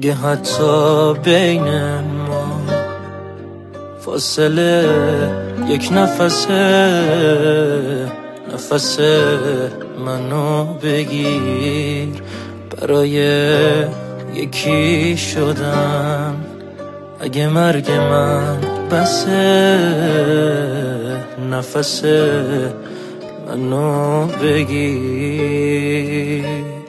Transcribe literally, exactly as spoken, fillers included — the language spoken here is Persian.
اگه حتی بین ما فاصله یک نفسه، نفس منو بگیر. برای یکی شدن اگه مرگ من بسه، نفس منو بگیر.